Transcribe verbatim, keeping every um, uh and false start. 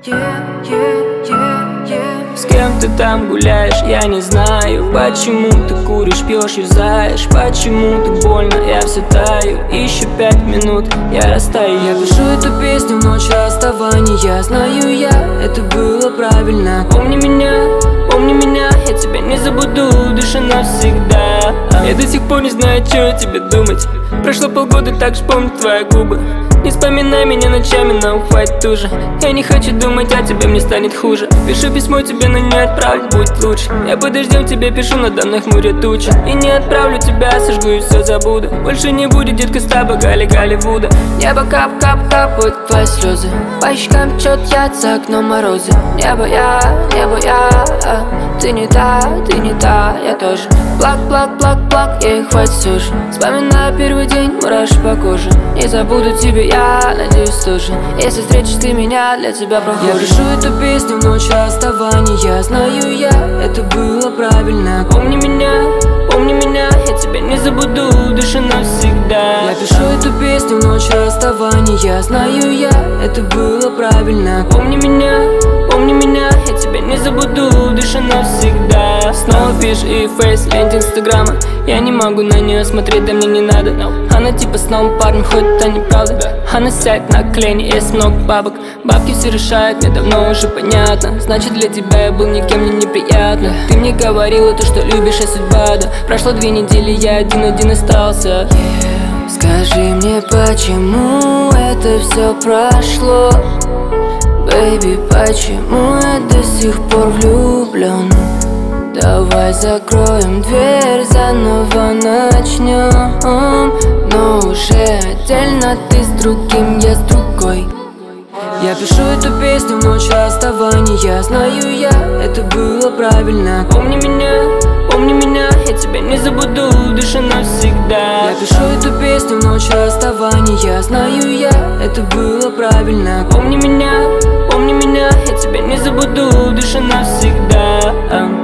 yeah, yeah, yeah, yeah. С кем ты там гуляешь, я не знаю. Почему ты куришь, пьешь, юзаешь? Почему так больно, я все таю. Еще пять минут, я растаю. Я пишу эту песню в ночь расставания. Знаю я, это было правильно. Помни меня, помни меня, я тебя не забуду, душа навсегда. Я до сих пор не знаю, что тебе думать. Прошло полгода, так же помню твои губы. Не вспоминай меня ночами, нам хватит уже. Я не хочу думать о тебе, мне станет хуже. Пишу письмо тебе, но не отправлю, будет лучше. Я под дождем тебе пишу, надо мной хмурят тучи. И не отправлю тебя, сожгу и все забуду. Больше не будет, детка, с тобой Гали Голливуда. Небо кап-кап капают твои слезы. По щекам течет яд, за окном морозы. Небо я, небо я, а. Ты не та, ты не та, я тоже. Плак, плак, плак, плак, ей хватит все же. Вспоминаю первый день, мураши по коже. Не забуду тебя, я надеюсь тоже. Если встретишь ты меня, для тебя прохожу. Я пишу эту песню в ночь расставания. Знаю я, это было правильно. Помни меня, помни меня, я тебя не забуду, душа навсегда. Я пишу эту песню в ночь расставания. Знаю я, это было правильно. Помни меня, помни меня, я тебя не забуду, душа навсегда. Снова пишешь и фейс, ленте инстаграма. Я не могу на нее смотреть, да мне не надо. Она типа с новым парнем, хоть это неправда. Она сядет на колени, есть много бабок. Бабки все решают, мне давно уже понятно. Значит, для тебя я был никем, мне неприятно. Ты мне говорила то, что любишь, а судьба, да. Прошло две недели, я один-один остался. yeah. Скажи мне, почему это все прошло? Бэйби, почему я до сих пор влюблен? Давай закроем дверь, заново начнем. Но уже отдельно, ты с другим, я с другой. Я пишу эту песню в ночь расставания. Знаю я, это было правильно. Помни меня, помни меня, я тебя не забуду, душа навсегда. Я пишу эту песню в ночь расставания. Знаю я, это было правильно. Помни меня, помни меня, я тебя не забуду, душа навсегда.